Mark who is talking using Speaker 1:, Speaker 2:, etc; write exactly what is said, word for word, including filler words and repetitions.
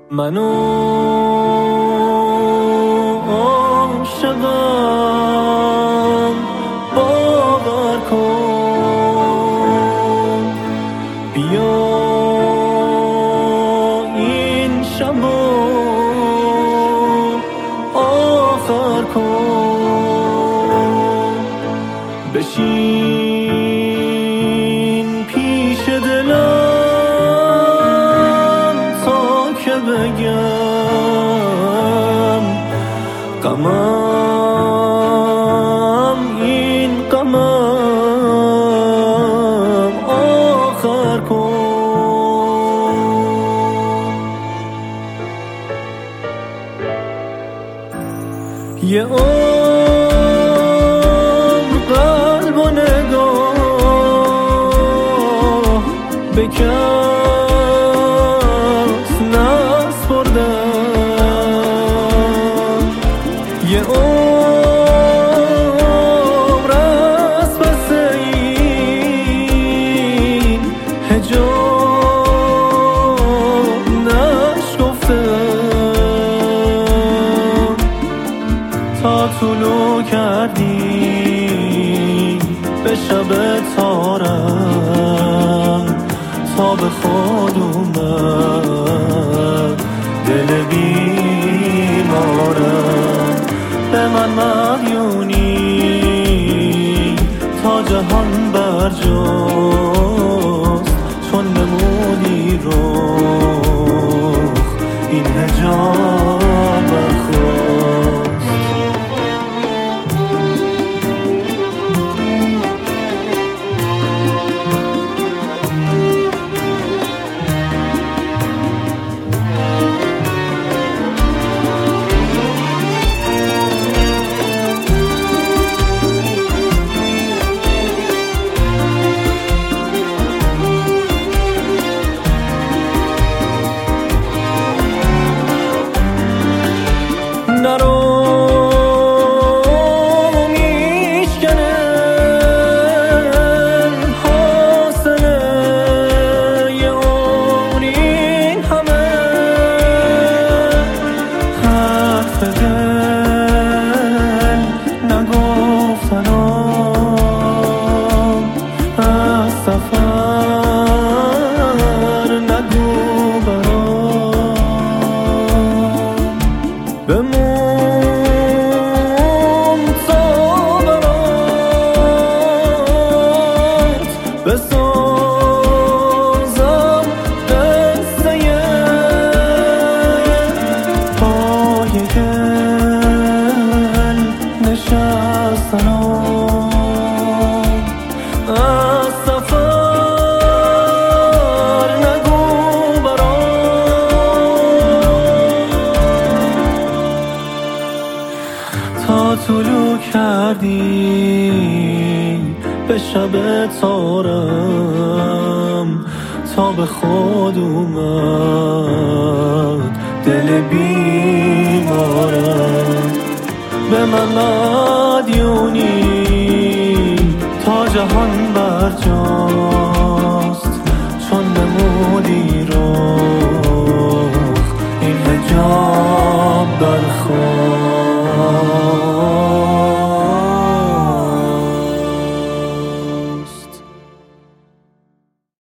Speaker 1: منو عاشقم باور کن، بیا این شبو آخر کن، بشین پیش دلم تا که بگم غمم این غمم آخر کن. یه عمر قلب و نگاه به کس نسپردم، یه عمر از پس این حجاب نشکفتم، تا طلوع کردی به شب تارم، تا به خود اومد دل بیمارم. به من مدیونی تا جهان برجاست، چون نمودی رخ این حجاب برخواست. نرو میشکنه حاصله یه عمر این همه حرف دل نگفتنم، از سفر نگو برام، بمون بسازم قصه پای دل نشستنم، از سفر نگو برام، تا طلوع کردی به شب تارم، تا به خود اومد دل بیمارم. به من مدیونی تا جهان برجاست، چون نمودی